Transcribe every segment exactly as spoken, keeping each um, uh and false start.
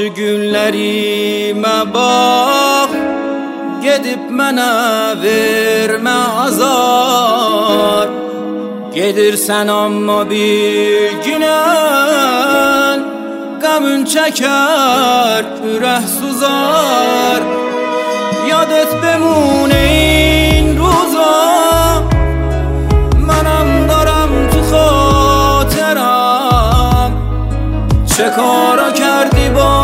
Yaxşı günlərime bax, gedib mənə vermə azar. Gedirsən amma bir günən qəmün çəkər, ürək suzar. Yad et bemune این روزا منم دارم تو خاطرم چه کارا کردی با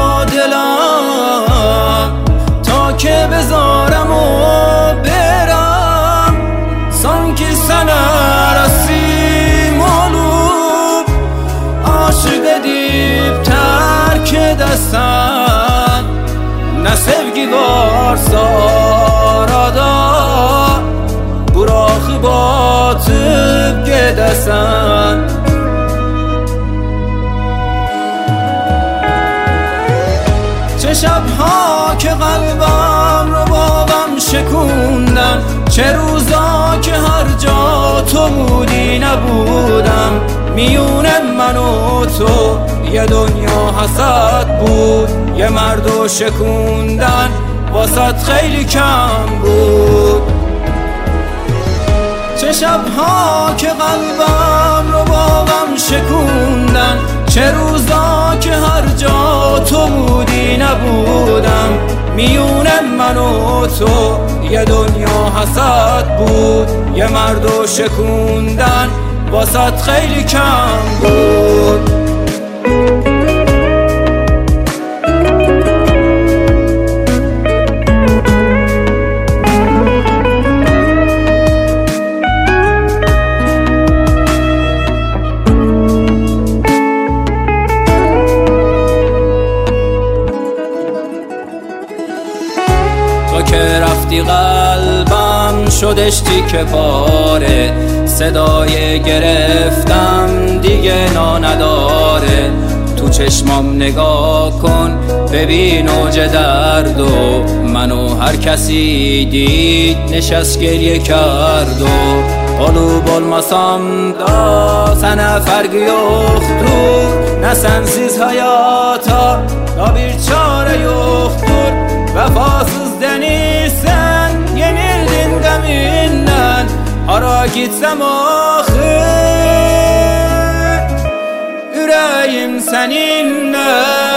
دلم تا که بذارم و برم sanki sana رسیم olup aşık edip terk edesen ne sevgi varsa arada bırakıp atıp gedesen. چه شبها که قلبم رو با غم شکوندن، چه روزا که هر جا تو بودی نبودم. میون من و تو یه دنیا حسد بود، یه مردو شکوندن واسط خیلی کم بود. چه شبها که قلبم رو با غم شکوندن، چه روزا که هر جا تو بودی نبودم. میون من و تو یه دنیا حسد بود، یه مردو شکوندن واسط خیلی کم بود. تو که رفتی قلبم شدش تیکه پاره، صدای گرفتم دیگه نا نداره. تو چشمام نگاه کن ببین اوج درد و منو هر kesi دید نشست گریه کرد. و Olub olmasam da sana farkı yoktur, ne sensiz hayata da bir çare yoktur. Vefasız denirsen yenildin geminden, hara gitsem ahır yüreğim seninle.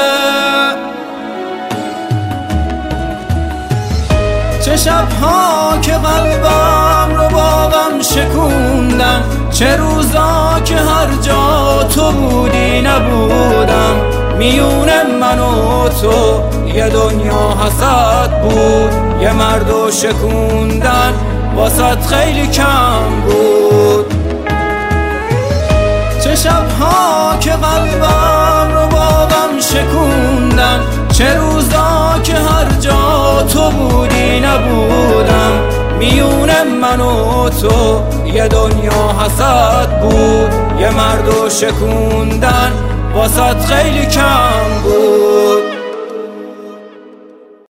چه شبها که قلبم رو با غم شکوندن، چه روزا که هر جا تو بودی نبودم. میون من و تو یه دنیا حسد بود، یه مردو شکوندن واسط خیلی کم بود. چه شبها که قلبم رو با غم شکوندن، چه روزا که هر جا تو بودی نبودم. میون من و تو یه دنیا حسد بود، یه مردو شکوندن واسط خیلی کم بود.